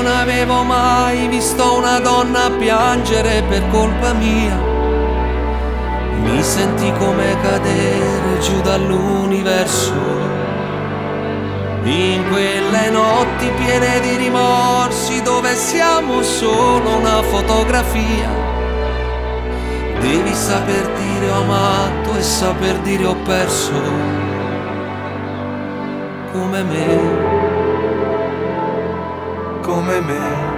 non avevo mai visto una donna piangere per colpa mia. Mi sentì come cadere giù dall'universo, in quelle notti piene di rimorsi dove siamo solo una fotografia. Devi saper dire ho amato e saper dire ho perso, come me, come me.